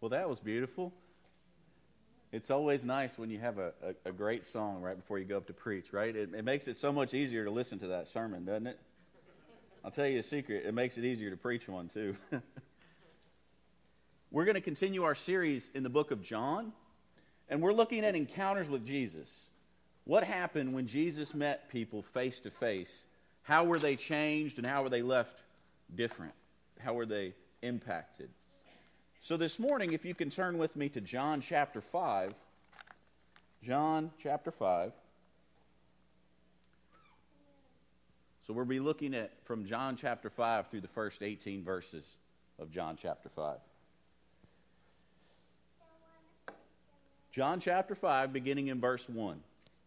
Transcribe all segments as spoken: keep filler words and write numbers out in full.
Well, that was beautiful. It's always nice when you have a, a, a great song right before you go up to preach, right? It, it makes it so much easier to listen to that sermon, doesn't it? I'll tell you a secret. It makes it easier to preach one, too. We're going to continue our series in the book of John, and we're looking at encounters with Jesus. What happened when Jesus met people face to face? How were they changed and how were they left different? How were they impacted? So this morning, if you can turn with me to John chapter five. John chapter five. So we'll be looking at from John chapter five through the first eighteen verses of John chapter five. John chapter five, beginning in verse one.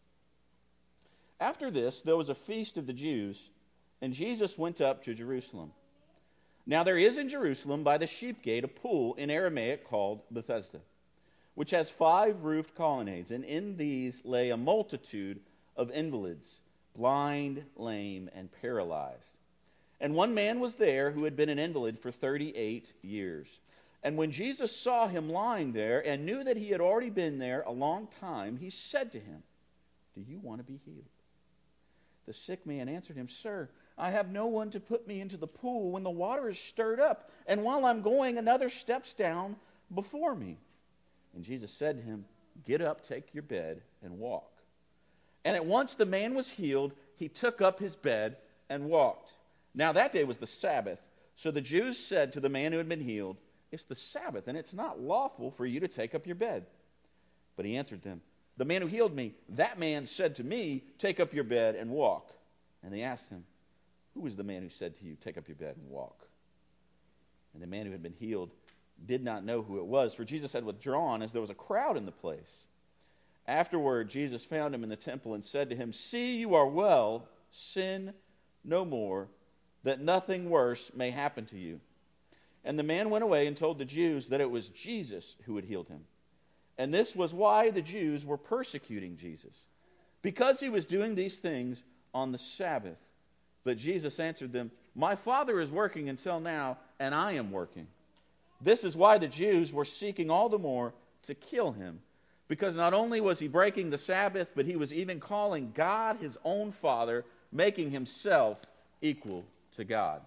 After this, there was a feast of the Jews, and Jesus went up to Jerusalem. Now there is in Jerusalem by the sheep gate a pool in Aramaic called Bethesda, which has five roofed colonnades, and in these lay a multitude of invalids, blind, lame, and paralyzed. And one man was there who had been an invalid for thirty-eight years. And when Jesus saw him lying there and knew that he had already been there a long time, he said to him, "Do you want to be healed?" The sick man answered him, "Sir, I have no one to put me into the pool when the water is stirred up, and while I'm going, another steps down before me." And Jesus said to him, "Get up, take your bed, and walk." And at once the man was healed. He took up his bed and walked. Now that day was the Sabbath. So the Jews said to the man who had been healed, "It's the Sabbath, and it's not lawful for you to take up your bed." But he answered them, "The man who healed me, that man said to me, 'Take up your bed and walk.'" And they asked him, "Who was the man who said to you, 'Take up your bed and walk'?" And the man who had been healed did not know who it was, for Jesus had withdrawn as there was a crowd in the place. Afterward, Jesus found him in the temple and said to him, "See, you are well. Sin no more, that nothing worse may happen to you." And the man went away and told the Jews that it was Jesus who had healed him. And this was why the Jews were persecuting Jesus, because he was doing these things on the Sabbath. But Jesus answered them, "My Father is working until now, and I am working." This is why the Jews were seeking all the more to kill him, because not only was he breaking the Sabbath, but he was even calling God his own Father, making himself equal to God.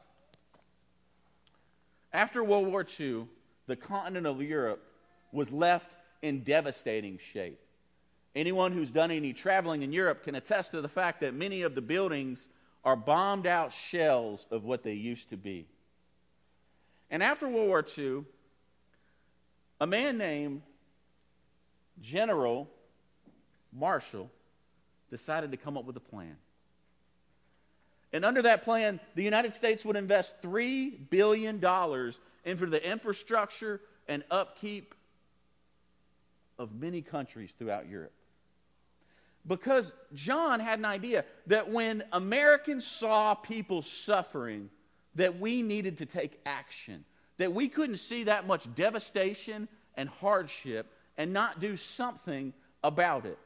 After World War Two, the continent of Europe was left in devastating shape. Anyone who's done any traveling in Europe can attest to the fact that many of the buildings are bombed out shells of what they used to be. And after World War Two, a man named General Marshall decided to come up with a plan. And under that plan, the United States would invest three billion dollars into the infrastructure and upkeep of many countries throughout Europe. Because John had an idea that when Americans saw people suffering, that we needed to take action. That we couldn't see that much devastation and hardship and not do something about it.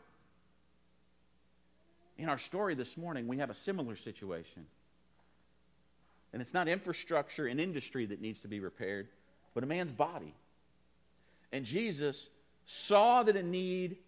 In our story this morning, we have a similar situation. And it's not infrastructure and industry that needs to be repaired, but a man's body. And Jesus saw that a need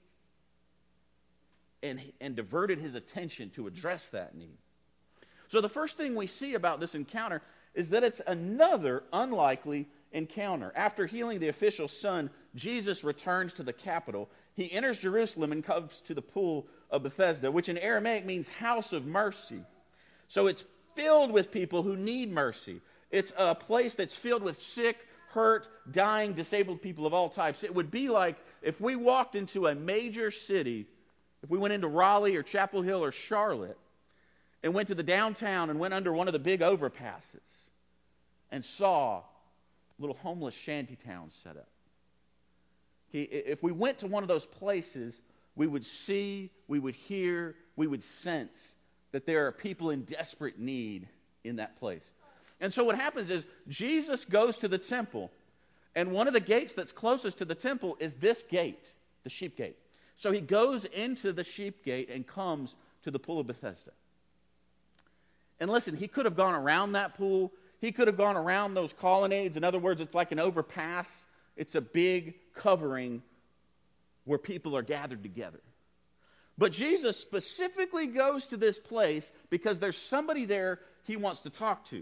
and, and diverted his attention to address that need. So the first thing we see about this encounter is that it's another unlikely encounter. After healing the official's son, Jesus returns to the capital. He enters Jerusalem and comes to the pool of Bethesda, which in Aramaic means house of mercy. So it's filled with people who need mercy. It's a place that's filled with sick, hurt, dying, disabled people of all types. It would be like if we walked into a major city, if we went into Raleigh or Chapel Hill or Charlotte, and went to the downtown and went under one of the big overpasses and saw little homeless shanty towns set up. If we went to one of those places, we would see, we would hear, we would sense that there are people in desperate need in that place. And so what happens is Jesus goes to the temple, and one of the gates that's closest to the temple is this gate, the sheep gate. So he goes into the sheep gate and comes to the pool of Bethesda. And listen, he could have gone around that pool. He could have gone around those colonnades. In other words, it's like an overpass. It's a big covering where people are gathered together. But Jesus specifically goes to this place because there's somebody there he wants to talk to.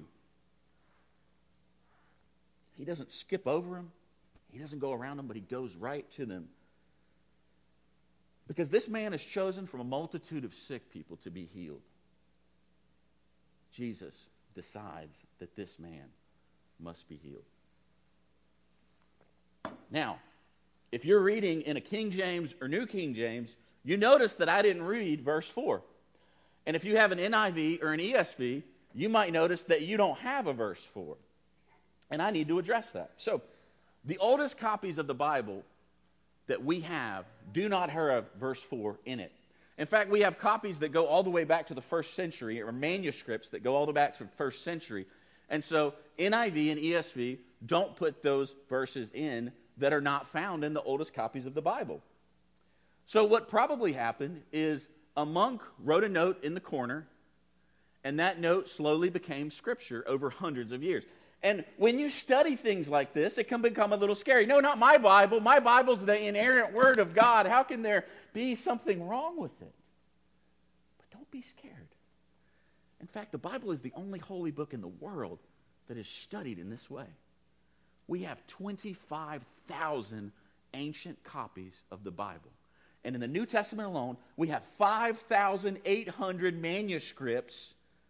He doesn't skip over them. He doesn't go around them, but he goes right to them. Because this man is chosen from a multitude of sick people to be healed. Jesus decides that this man must be healed. Now, if you're reading in a King James or New King James, you notice that I didn't read verse four. And if you have an N I V or an E S V, you might notice that you don't have a verse four. And I need to address that. So, the oldest copies of the Bible that we have do not have verse four in it. In fact, we have copies that go all the way back to the first century, or manuscripts that go all the way back to the first century. And so N I V and E S V don't put those verses in that are not found in the oldest copies of the Bible. So what probably happened is a monk wrote a note in the corner, and that note slowly became scripture over hundreds of years. And when you study things like this, it can become a little scary. No, not my Bible. My Bible's the inerrant Word of God. How can there be something wrong with it? But don't be scared. In fact, the Bible is the only holy book in the world that is studied in this way. We have twenty-five thousand ancient copies of the Bible. And in the New Testament alone, we have five thousand eight hundred manuscripts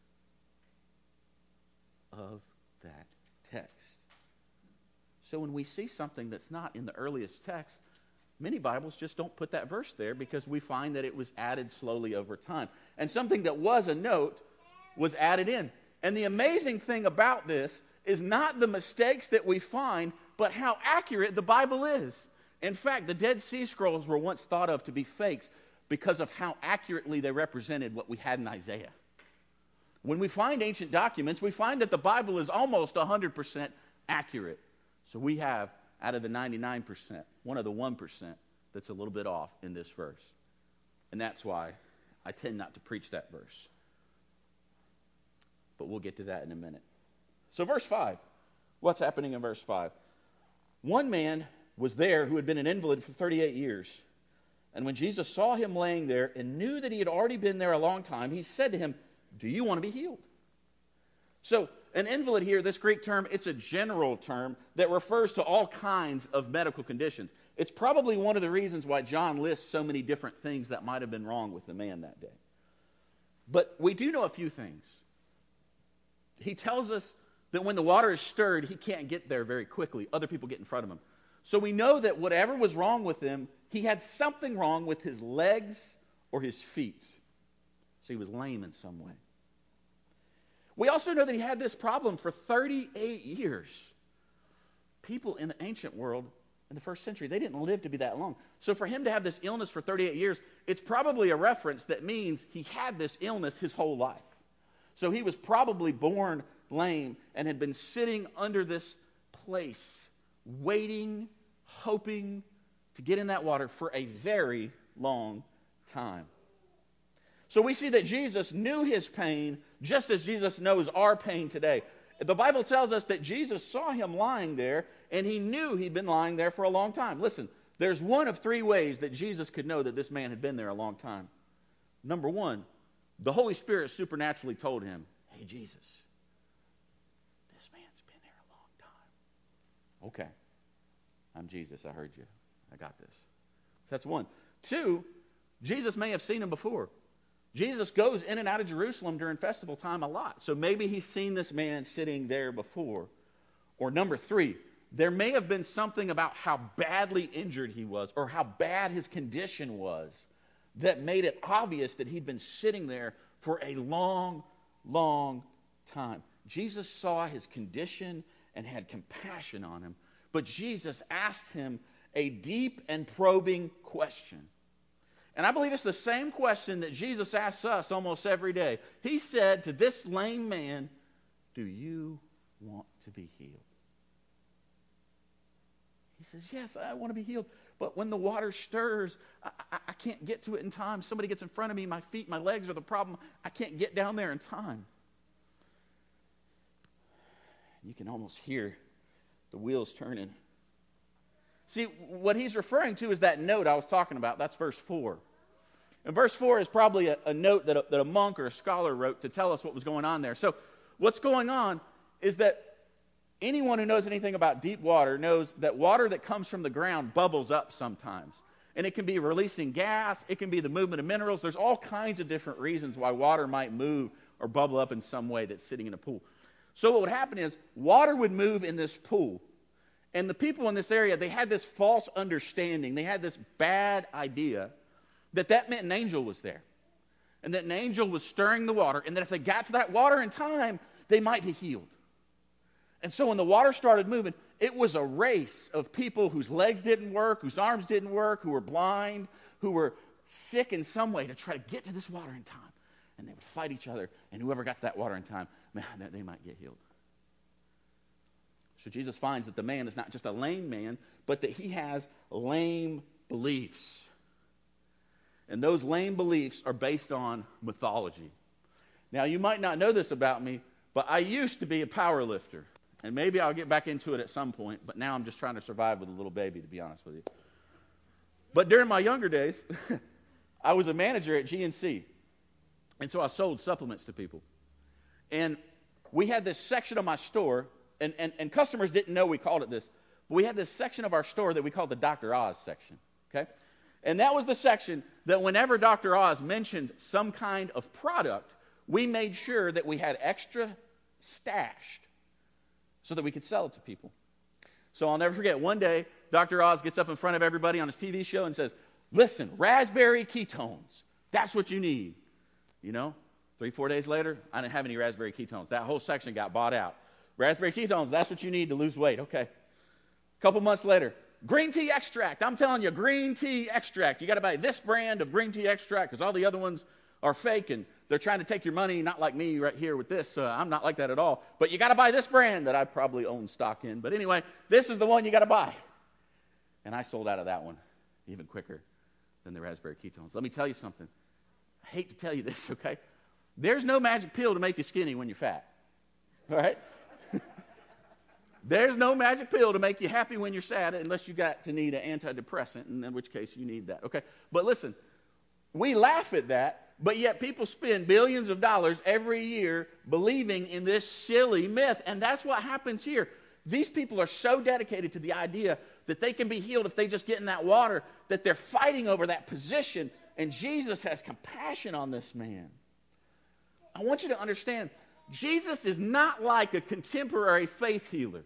of that text. So when we see something that's not in the earliest text, many Bibles just don't put that verse there because we find that it was added slowly over time. And something that was a note was added in. And the amazing thing about this is not the mistakes that we find, but how accurate the Bible is. In fact, the Dead Sea Scrolls were once thought of to be fakes because of how accurately they represented what we had in Isaiah. When we find ancient documents, we find that the Bible is almost one hundred percent accurate. So we have, out of the ninety-nine percent, one of the one percent that's a little bit off in this verse. And that's why I tend not to preach that verse. But we'll get to that in a minute. So verse five. What's happening in verse five? One man was there who had been an invalid for thirty-eight years. And when Jesus saw him laying there and knew that he had already been there a long time, he said to him, "Do you want to be healed?" So an invalid here, this Greek term, it's a general term that refers to all kinds of medical conditions. It's probably one of the reasons why John lists so many different things that might have been wrong with the man that day. But we do know a few things. He tells us that when the water is stirred, he can't get there very quickly. Other people get in front of him. So we know that whatever was wrong with him, he had something wrong with his legs or his feet. So he was lame in some way. We also know that he had this problem for thirty-eight years. People in the ancient world, in the first century, they didn't live to be that long. So for him to have this illness for thirty-eight years, it's probably a reference that means he had this illness his whole life. So he was probably born lame and had been sitting under this place, waiting, hoping to get in that water for a very long time. So we see that Jesus knew his pain just as Jesus knows our pain today. The Bible tells us that Jesus saw him lying there, and he knew he'd been lying there for a long time. Listen, there's one of three ways that Jesus could know that this man had been there a long time. Number one, the Holy Spirit supernaturally told him, "Hey, Jesus, this man's been there a long time." Okay, I'm Jesus. I heard you. I got this. So that's one. Two, Jesus may have seen him before. Jesus goes in and out of Jerusalem during festival time a lot. So maybe he's seen this man sitting there before. Or number three, there may have been something about how badly injured he was or how bad his condition was that made it obvious that he'd been sitting there for a long, long time. Jesus saw his condition and had compassion on him. But Jesus asked him a deep and probing question. And I believe it's the same question that Jesus asks us almost every day. He said to this lame man, "Do you want to be healed?" He says, "Yes, I want to be healed. But when the water stirs, I, I, I can't get to it in time. Somebody gets in front of me. My feet, my legs are the problem. I can't get down there in time." You can almost hear the wheels turning. See, what he's referring to is that note I was talking about. That's verse four. And verse four is probably a, a note that a, that a monk or a scholar wrote to tell us what was going on there. So what's going on is that anyone who knows anything about deep water knows that water that comes from the ground bubbles up sometimes. And it can be releasing gas. It can be the movement of minerals. There's all kinds of different reasons why water might move or bubble up in some way that's sitting in a pool. So what would happen is water would move in this pool. And the people in this area, they had this false understanding. They had this bad idea that that meant an angel was there. And that an angel was stirring the water. And that if they got to that water in time, they might be healed. And so when the water started moving, it was a race of people whose legs didn't work, whose arms didn't work, who were blind, who were sick in some way to try to get to this water in time. And they would fight each other. And whoever got to that water in time, man, they might get healed. So Jesus finds that the man is not just a lame man, but that he has lame beliefs. And those lame beliefs are based on mythology. Now, you might not know this about me, but I used to be a power lifter. And maybe I'll get back into it at some point, but now I'm just trying to survive with a little baby, to be honest with you. But during my younger days, I was a manager at G N C. And so I sold supplements to people. And we had this section of my store, and, and, and customers didn't know we called it this, but we had this section of our store that we called the Doctor Oz section, okay? And that was the section that whenever Doctor Oz mentioned some kind of product, we made sure that we had extra stashed so that we could sell it to people. So I'll never forget, one day, Doctor Oz gets up in front of everybody on his T V show and says, listen, raspberry ketones, that's what you need. You know, three, four days later, I didn't have any raspberry ketones. That whole section got bought out. Raspberry ketones, that's what you need to lose weight. Okay. A couple months later, green tea extract. I'm telling you, green tea extract. You got to buy this brand of green tea extract because all the other ones are fake and they're trying to take your money, not like me right here with this. Uh, I'm not like that at all. But you got to buy this brand that I probably own stock in. But anyway, this is the one you got to buy. And I sold out of that one even quicker than the raspberry ketones. Let me tell you something. I hate to tell you this, okay? There's no magic pill to make you skinny when you're fat. All right? There's no magic pill to make you happy when you're sad unless you got to need an antidepressant, and in which case you need that, okay? But listen, we laugh at that, but yet people spend billions of dollars every year believing in this silly myth, and that's what happens here. These people are so dedicated to the idea that they can be healed if they just get in that water that they're fighting over that position, and Jesus has compassion on this man. I want you to understand, Jesus is not like a contemporary faith healer.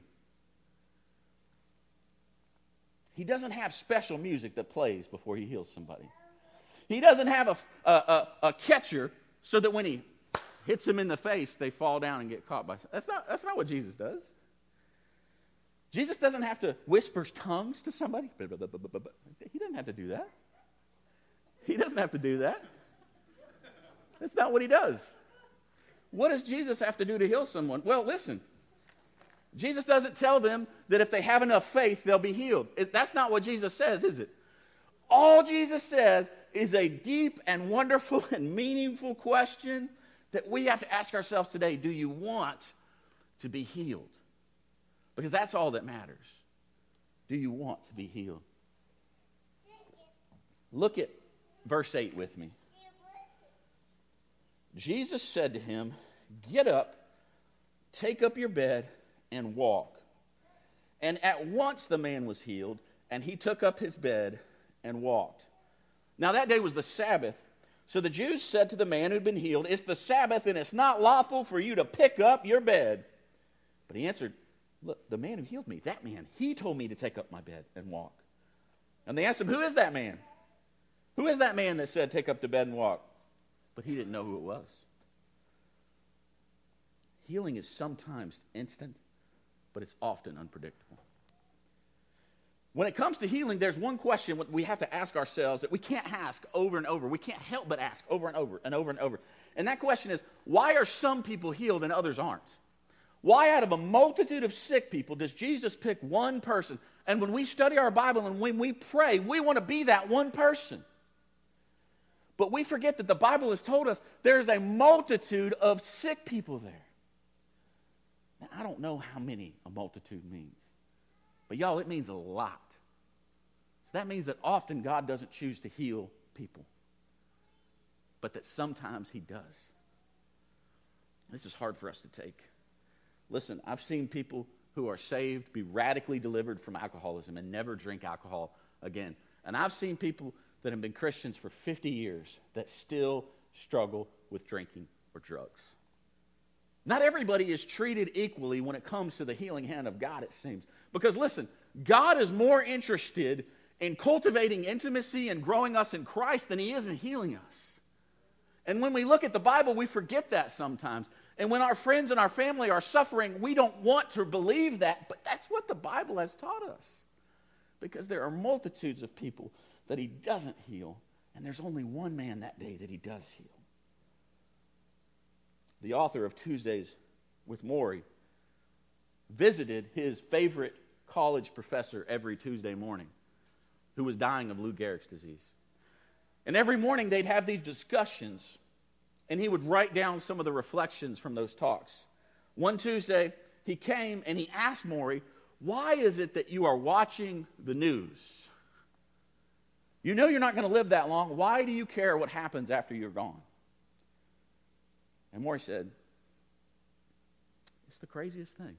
He doesn't have special music that plays before he heals somebody. He doesn't have a, a, a, a catcher so that when he hits them in the face, they fall down and get caught by. That's not, that's not what Jesus does. Jesus doesn't have to whisper tongues to somebody. He doesn't have to do that. He doesn't have to do that. That's not what he does. What does Jesus have to do to heal someone? Well, listen. Jesus doesn't tell them that if they have enough faith, they'll be healed. It, that's not what Jesus says, is it? All Jesus says is a deep and wonderful and meaningful question that we have to ask ourselves today. Do you want to be healed? Because that's all that matters. Do you want to be healed? Look at verse eight with me. Jesus said to him, get up, take up your bed, and walk. And at once the man was healed, and he took up his bed and walked. Now that day was the Sabbath. So the Jews said to the man who'd been healed, it's the Sabbath, and it's not lawful for you to pick up your bed. But he answered, look, the man who healed me, that man, he told me to take up my bed and walk. And they asked him, who is that man? Who is that man that said, take up the bed and walk? But he didn't know who it was. Healing is sometimes instant, but it's often unpredictable. When it comes to healing, there's one question we have to ask ourselves that we can't ask over and over. We can't help but ask over and over and over and over. And that question is, why are some people healed and others aren't? Why out of a multitude of sick people does Jesus pick one person? And when we study our Bible and when we pray, we want to be that one person. But we forget that the Bible has told us there's a multitude of sick people there. Now, I don't know how many a multitude means. But y'all, it means a lot. So that means that often God doesn't choose to heal people, but that sometimes he does. This is hard for us to take. Listen, I've seen people who are saved be radically delivered from alcoholism and never drink alcohol again. And I've seen people that have been Christians for fifty years that still struggle with drinking or drugs. Not everybody is treated equally when it comes to the healing hand of God, it seems. Because listen, God is more interested in cultivating intimacy and growing us in Christ than he is in healing us. And when we look at the Bible, we forget that sometimes. And when our friends and our family are suffering, we don't want to believe that, but that's what the Bible has taught us. Because there are multitudes of people that he doesn't heal, and there's only one man that day that he does heal. The author of Tuesdays with Morrie visited his favorite college professor every Tuesday morning who was dying of Lou Gehrig's disease. And every morning they'd have these discussions, and he would write down some of the reflections from those talks. One Tuesday, he came and he asked Morrie, why is it that you are watching the news? You know you're not going to live that long. Why do you care what happens after you're gone? And Morrie said, it's the craziest thing.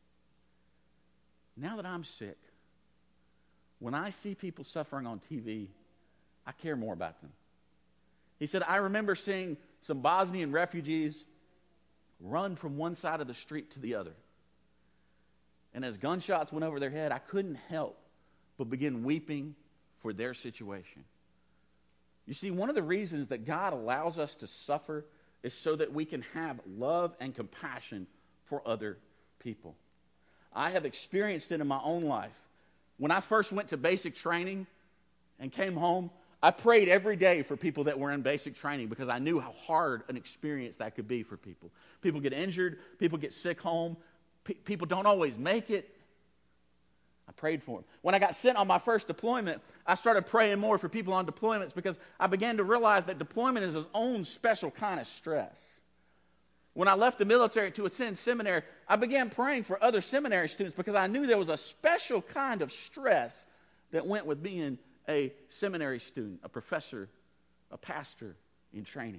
Now that I'm sick, when I see people suffering on T V, I care more about them. He said, I remember seeing some Bosnian refugees run from one side of the street to the other. And as gunshots went over their head, I couldn't help but begin weeping for their situation. You see, one of the reasons that God allows us to suffer is so that we can have love and compassion for other people. I have experienced it in my own life. When I first went to basic training and came home, I prayed every day for people that were in basic training because I knew how hard an experience that could be for people. People get injured, people get sick home, pe- people don't always make it. I prayed for them. When I got sent on my first deployment, I started praying more for people on deployments because I began to realize that deployment is its own special kind of stress. When I left the military to attend seminary, I began praying for other seminary students because I knew there was a special kind of stress that went with being a seminary student, a professor, a pastor in training.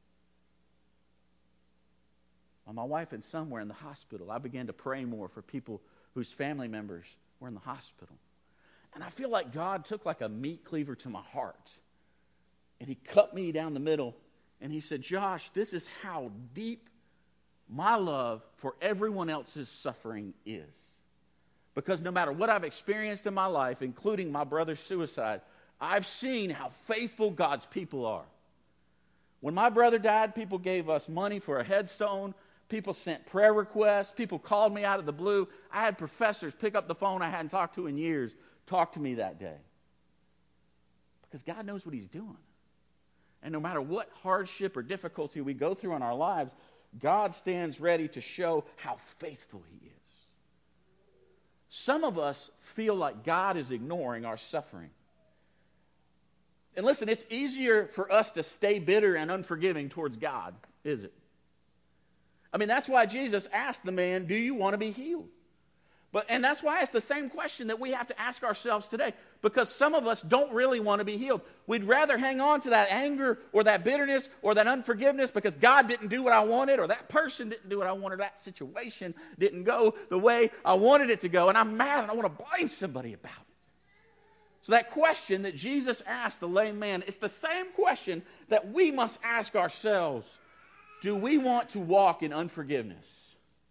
While my wife and son were in the hospital, I began to pray more for people whose family members were in the hospital. And I feel like God took like a meat cleaver to my heart, and he cut me down the middle, and he said, Josh, this is how deep my love for everyone else's suffering is. Because no matter what I've experienced in my life, including my brother's suicide, I've seen how faithful God's people are. When my brother died, people gave us money for a headstone. People sent prayer requests. People called me out of the blue. I had professors pick up the phone I hadn't talked to in years talk to me that day. Because God knows what he's doing. And no matter what hardship or difficulty we go through in our lives, God stands ready to show how faithful he is. Some of us feel like God is ignoring our suffering. And listen, it's easier for us to stay bitter and unforgiving towards God, is it? I mean, that's why Jesus asked the man, do you want to be healed? But and that's why it's the same question that we have to ask ourselves today. Because some of us don't really want to be healed. We'd rather hang on to that anger or that bitterness or that unforgiveness because God didn't do what I wanted, or that person didn't do what I wanted, that situation didn't go the way I wanted it to go, and I'm mad and I want to blame somebody about it. So that question that Jesus asked the lame man, it's the same question that we must ask ourselves. Do we want to walk in unforgiveness?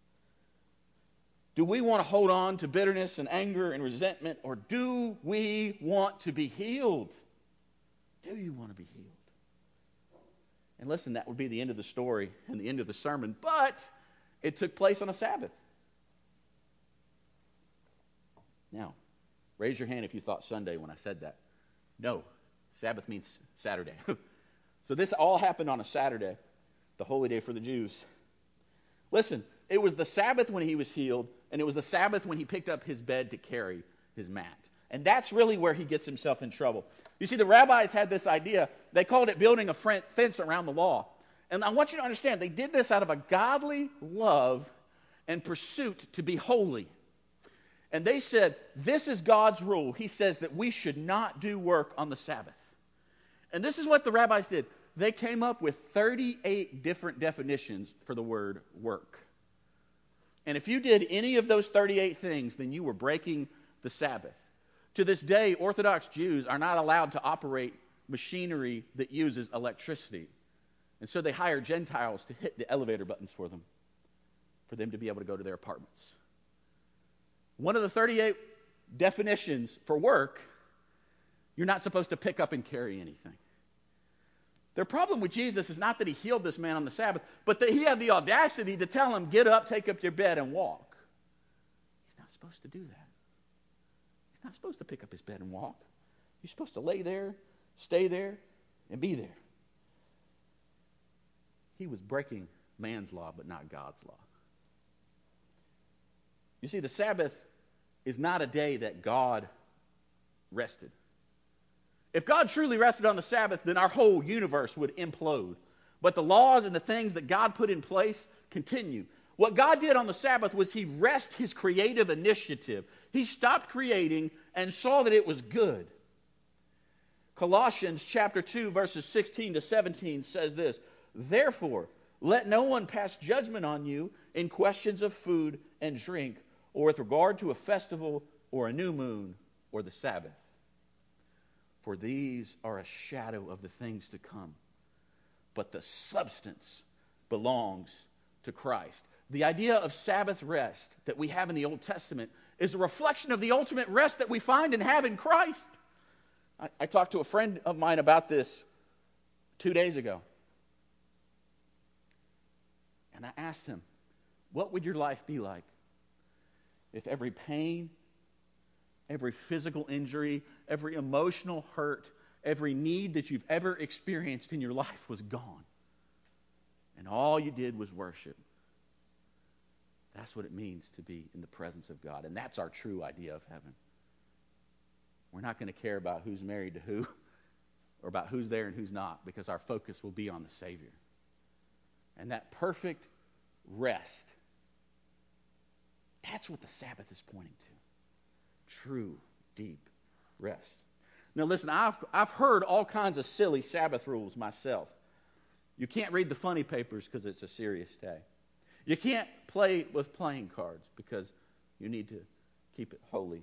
Do we want to hold on to bitterness and anger and resentment, or do we want to be healed? Do you want to be healed? And listen, that would be the end of the story and the end of the sermon, but it took place on a Sabbath. Now, raise your hand if you thought Sunday when I said that. No, Sabbath means Saturday. So this all happened on a Saturday, the holy day for the Jews. Listen, it was the Sabbath when he was healed, and it was the Sabbath when he picked up his bed to carry his mat. And that's really where he gets himself in trouble. You see, the rabbis had this idea. They called it building a fence around the law. And I want you to understand, they did this out of a godly love and pursuit to be holy. And they said, this is God's rule. He says that we should not do work on the Sabbath. And this is what the rabbis did. They came up with thirty-eight different definitions for the word work. And if you did any of those thirty-eight things, then you were breaking the Sabbath. To this day, Orthodox Jews are not allowed to operate machinery that uses electricity. And so they hire Gentiles to hit the elevator buttons for them, for them to be able to go to their apartments. One of the thirty-eight definitions for work, you're not supposed to pick up and carry anything. Their problem with Jesus is not that he healed this man on the Sabbath, but that he had the audacity to tell him, get up, take up your bed, and walk. He's not supposed to do that. He's not supposed to pick up his bed and walk. He's supposed to lay there, stay there, and be there. He was breaking man's law, but not God's law. You see, the Sabbath is not a day that God rested. If God truly rested on the Sabbath, then our whole universe would implode. But the laws and the things that God put in place continue. What God did on the Sabbath was he rest his creative initiative. He stopped creating and saw that it was good. Colossians chapter two, verses sixteen to seventeen says this, therefore, let no one pass judgment on you in questions of food and drink, or with regard to a festival or a new moon or the Sabbath. For these are a shadow of the things to come, but the substance belongs to Christ. The idea of Sabbath rest that we have in the Old Testament is a reflection of the ultimate rest that we find and have in Christ. I, I talked to a friend of mine about this two days ago. And I asked him, what would your life be like if every pain, every physical injury, every emotional hurt, every need that you've ever experienced in your life was gone, and all you did was worship? That's what it means to be in the presence of God, and that's our true idea of heaven. We're not going to care about who's married to who or about who's there and who's not, because our focus will be on the Savior. And that perfect rest, that's what the Sabbath is pointing to. True, deep rest. Now listen, I've, I've heard all kinds of silly Sabbath rules myself. You can't read the funny papers because it's a serious day. You can't play with playing cards because you need to keep it holy.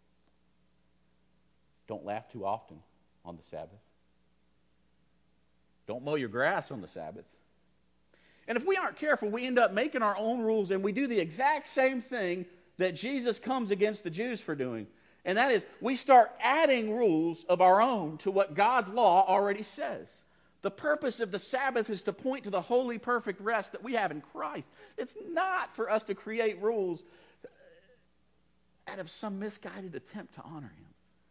Don't laugh too often on the Sabbath. Don't mow your grass on the Sabbath. And if we aren't careful, we end up making our own rules, and we do the exact same thing that Jesus comes against the Jews for doing. And that is, we start adding rules of our own to what God's law already says. The purpose of the Sabbath is to point to the holy, perfect rest that we have in Christ. It's not for us to create rules out of some misguided attempt to honor Him.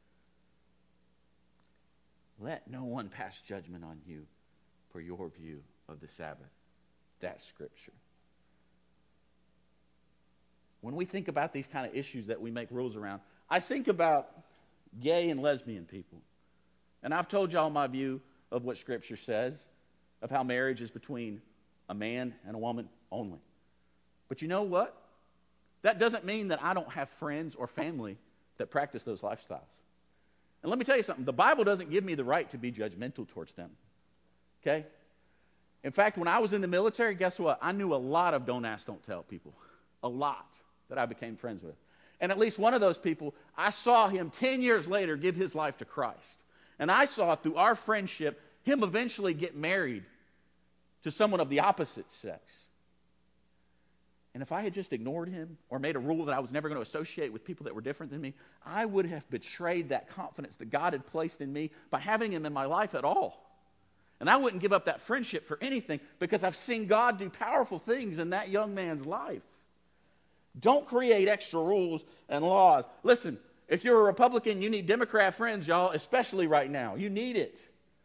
Let no one pass judgment on you for your view of the Sabbath. That's Scripture. When we think about these kind of issues that we make rules around, I think about gay and lesbian people. And I've told y'all my view of what Scripture says, of how marriage is between a man and a woman only. But you know what? That doesn't mean that I don't have friends or family that practice those lifestyles. And let me tell you something. The Bible doesn't give me the right to be judgmental towards them. Okay? In fact, when I was in the military, guess what? I knew a lot of don't ask, don't tell people. A lot that I became friends with. And at least one of those people, I saw him ten years later give his life to Christ. And I saw through our friendship him eventually get married to someone of the opposite sex. And if I had just ignored him or made a rule that I was never going to associate with people that were different than me, I would have betrayed that confidence that God had placed in me by having him in my life at all. And I wouldn't give up that friendship for anything because I've seen God do powerful things in that young man's life. Don't create extra rules and laws. Listen, if you're a Republican, you need Democrat friends, y'all, especially right now. You need it.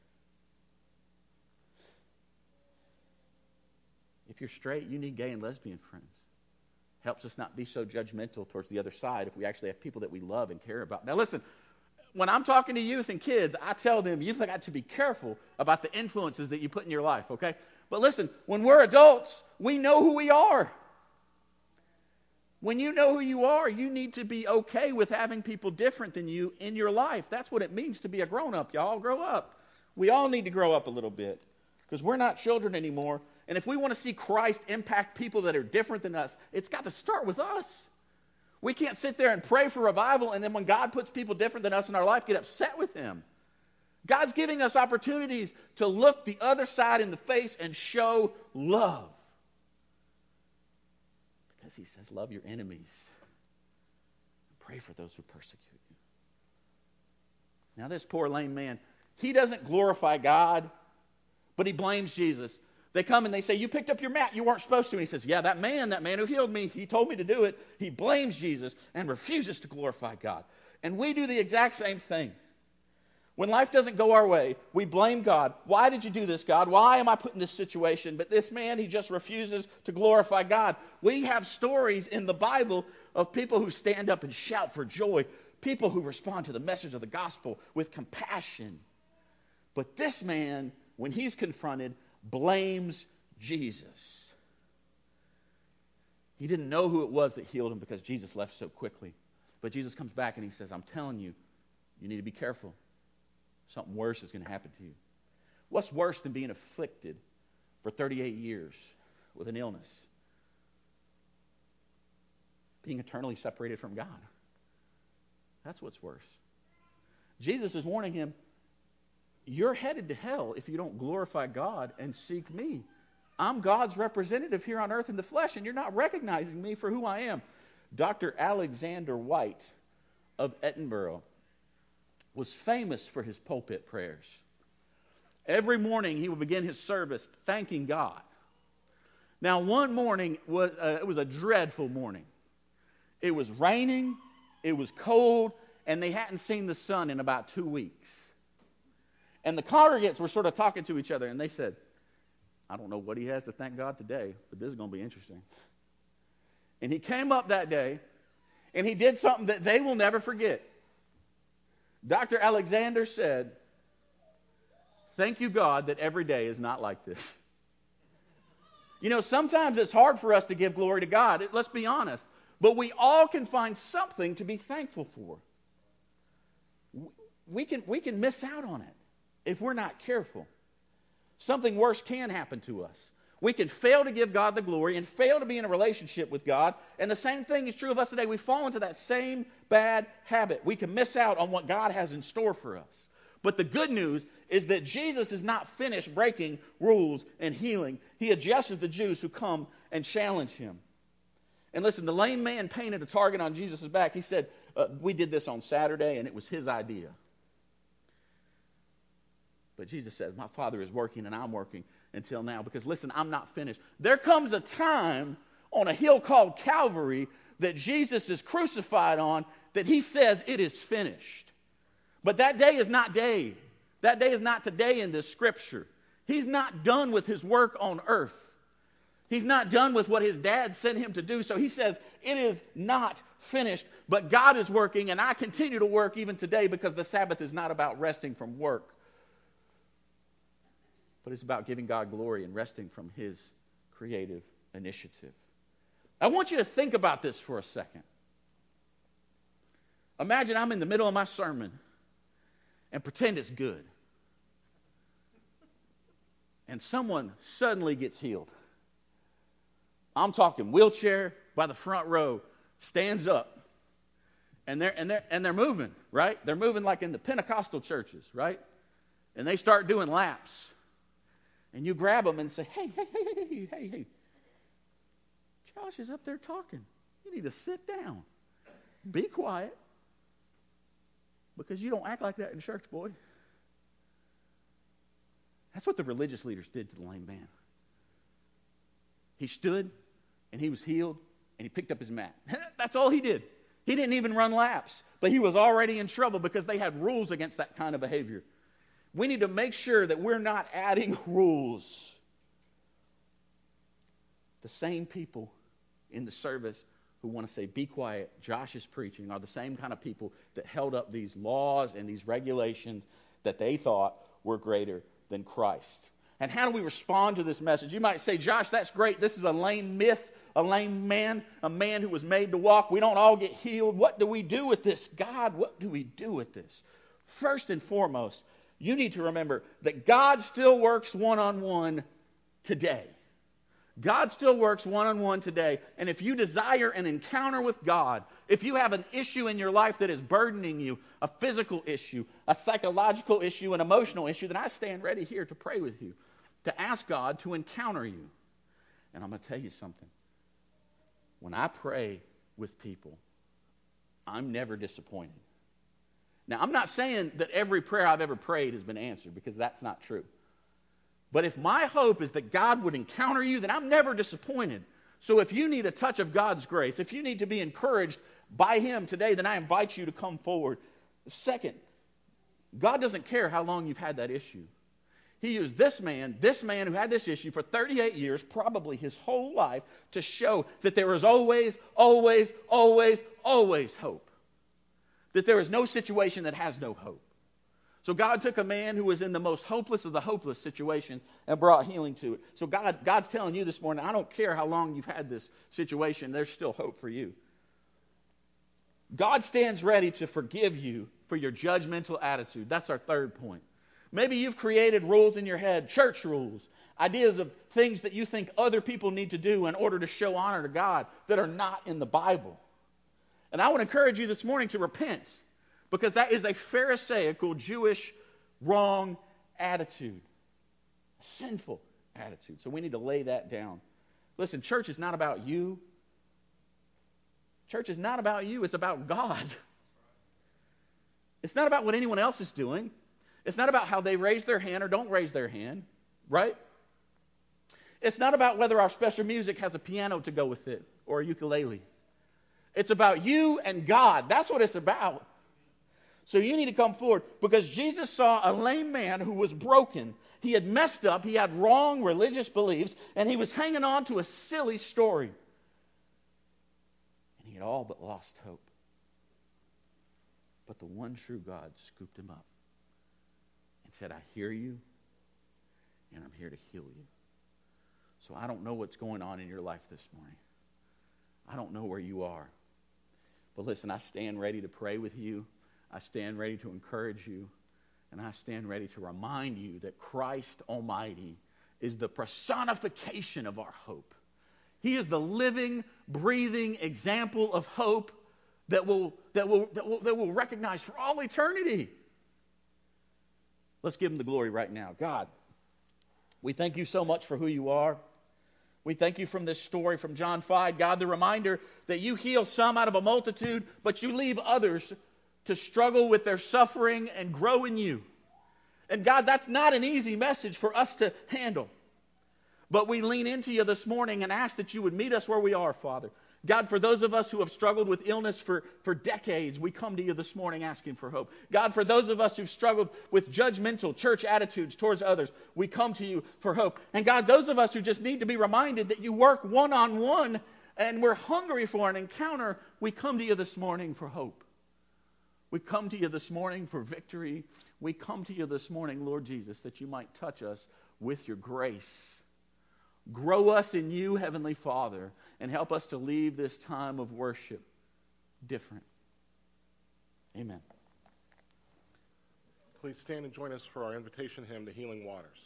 If you're straight, you need gay and lesbian friends. Helps us not be so judgmental towards the other side if we actually have people that we love and care about. Now listen, when I'm talking to youth and kids, I tell them you've got to be careful about the influences that you put in your life, okay? But listen, when we're adults, we know who we are. When you know who you are, you need to be okay with having people different than you in your life. That's what it means to be a grown-up, y'all. Grow up. We all need to grow up a little bit because we're not children anymore. And if we want to see Christ impact people that are different than us, it's got to start with us. We can't sit there and pray for revival and then when God puts people different than us in our life, get upset with him. God's giving us opportunities to look the other side in the face and show love. Because he says, love your enemies. Pray for those who persecute you. Now this poor lame man, he doesn't glorify God, but he blames Jesus. They come and they say, you picked up your mat. You weren't supposed to. And he says, yeah, that man, that man who healed me, he told me to do it. He blames Jesus and refuses to glorify God. And we do the exact same thing. When life doesn't go our way, we blame God. Why did you do this, God? Why am I put in this situation? But this man, he just refuses to glorify God. We have stories in the Bible of people who stand up and shout for joy, people who respond to the message of the gospel with compassion. But this man, when he's confronted, blames Jesus. He didn't know who it was that healed him because Jesus left so quickly. But Jesus comes back and he says, I'm telling you, you need to be careful. Something worse is going to happen to you. What's worse than being afflicted for thirty-eight years with an illness? Being eternally separated from God. That's what's worse. Jesus is warning him, you're headed to hell if you don't glorify God and seek me. I'm God's representative here on earth in the flesh, and you're not recognizing me for who I am. Doctor Alexander White of Edinburgh was famous for his pulpit prayers. Every morning he would begin his service thanking God. Now one morning, was uh, it was a dreadful morning. It was raining, it was cold, and they hadn't seen the sun in about two weeks. And the congregants were sort of talking to each other, and they said, I don't know what he has to thank God today, but this is going to be interesting. And he came up that day, and he did something that they will never forget. Doctor Alexander said, thank you, God, that every day is not like this. You know, sometimes it's hard for us to give glory to God. Let's be honest. But we all can find something to be thankful for. We can, we can miss out on it if we're not careful. Something worse can happen to us. We can fail to give God the glory and fail to be in a relationship with God. And the same thing is true of us today. We fall into that same bad habit. We can miss out on what God has in store for us. But the good news is that Jesus is not finished breaking rules and healing. He addresses the Jews who come and challenge him. And listen, the lame man painted a target on Jesus' back. He said, uh, we did this on Saturday, and it was his idea. But Jesus says, my Father is working, and I'm working until now. Because listen, I'm not finished. There comes a time on a hill called Calvary that Jesus is crucified on that he says it is finished. But that day is not day. That day is not today in this scripture. He's not done with his work on earth. He's not done with what his dad sent him to do. So he says, it is not finished, but God is working, and I continue to work even today because the Sabbath is not about resting from work. But it's about giving God glory and resting from his creative initiative. I want you to think about this for a second. Imagine I'm in the middle of my sermon and pretend it's good. And someone suddenly gets healed. I'm talking wheelchair by the front row, stands up. And they're, and they're, and they're moving, right? They're moving like in the Pentecostal churches, right? And they start doing laps. And you grab them and say, hey, hey, hey, hey, hey, hey, hey. Josh is up there talking. You need to sit down. Be quiet. Because you don't act like that in church, boy. That's what the religious leaders did to the lame man. He stood, and he was healed, and he picked up his mat. That's all he did. He didn't even run laps. But he was already in trouble because they had rules against that kind of behavior. We need to make sure that we're not adding rules. The same people in the service who want to say, be quiet, Josh is preaching, are the same kind of people that held up these laws and these regulations that they thought were greater than Christ. And how do we respond to this message? You might say, Josh, that's great. This is a lame myth a lame man, a man who was made to walk. We don't all get healed. What do we do with this? God, what do we do with this? First and foremost, you need to remember that God still works one-on-one today. God still works one-on-one today. And if you desire an encounter with God, if you have an issue in your life that is burdening you, a physical issue, a psychological issue, an emotional issue, then I stand ready here to pray with you, to ask God to encounter you. And I'm going to tell you something. When I pray with people, I'm never disappointed. Now, I'm not saying that every prayer I've ever prayed has been answered, because that's not true. But if my hope is that God would encounter you, then I'm never disappointed. So if you need a touch of God's grace, if you need to be encouraged by Him today, then I invite you to come forward. Second, God doesn't care how long you've had that issue. He used this man, this man who had this issue for thirty-eight years, probably his whole life, to show that there is always, always, always, always hope. That there is no situation that has no hope. So God took a man who was in the most hopeless of the hopeless situations and brought healing to it. So God, God's telling you this morning, I don't care how long you've had this situation, there's still hope for you. God stands ready to forgive you for your judgmental attitude. That's our third point. Maybe you've created rules in your head, church rules, ideas of things that you think other people need to do in order to show honor to God that are not in the Bible. And I want to encourage you this morning to repent, because that is a Pharisaical, Jewish, wrong attitude. A sinful attitude. So we need to lay that down. Listen, church is not about you. Church is not about you. It's about God. It's not about what anyone else is doing. It's not about how they raise their hand or don't raise their hand, right? It's not about whether our special music has a piano to go with it or a ukulele. It's about you and God. That's what it's about. So you need to come forward, because Jesus saw a lame man who was broken. He had messed up. He had wrong religious beliefs, and he was hanging on to a silly story. And he had all but lost hope. But the one true God scooped him up and said, I hear you, and I'm here to heal you. So I don't know what's going on in your life this morning. I don't know where you are. But listen, I stand ready to pray with you. I stand ready to encourage you. And I stand ready to remind you that Christ Almighty is the personification of our hope. He is the living, breathing example of hope that will, that will, that will, that will recognize for all eternity. Let's give him the glory right now. God, we thank you so much for who you are. We thank you from this story from John five, God, the reminder that you heal some out of a multitude, but you leave others to struggle with their suffering and grow in you. And God, that's not an easy message for us to handle. But we lean into you this morning and ask that you would meet us where we are, Father. God, for those of us who have struggled with illness for, for decades, we come to you this morning asking for hope. God, for those of us who've struggled with judgmental church attitudes towards others, we come to you for hope. And God, those of us who just need to be reminded that you work one-on-one and we're hungry for an encounter, we come to you this morning for hope. We come to you this morning for victory. We come to you this morning, Lord Jesus, that you might touch us with your grace. Grow us in you, Heavenly Father, and help us to leave this time of worship different. Amen. Please stand and join us for our invitation hymn, The Healing Waters.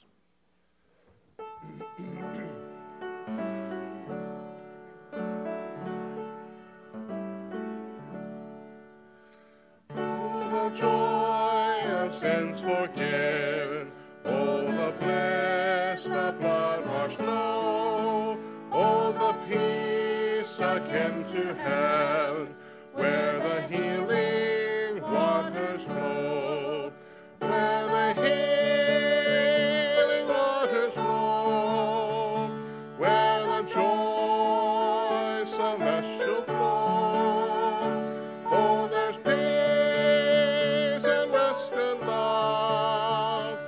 Oh, the joy of sins forgiven. Oh, the bliss, the blood-washed flow. Oh, the peace akin to heaven, where the healing waters flow. Where the healing waters flow. Where the joy celestial flow. Oh, there's peace and rest and love.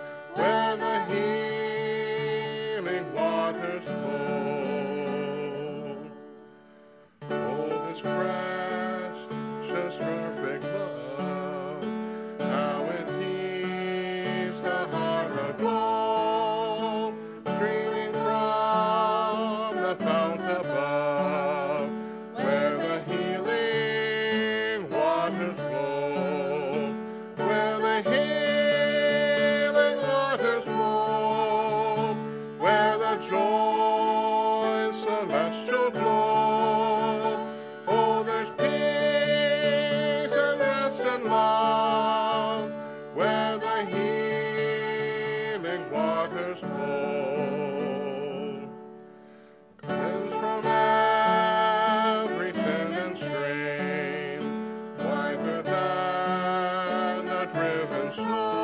and snow.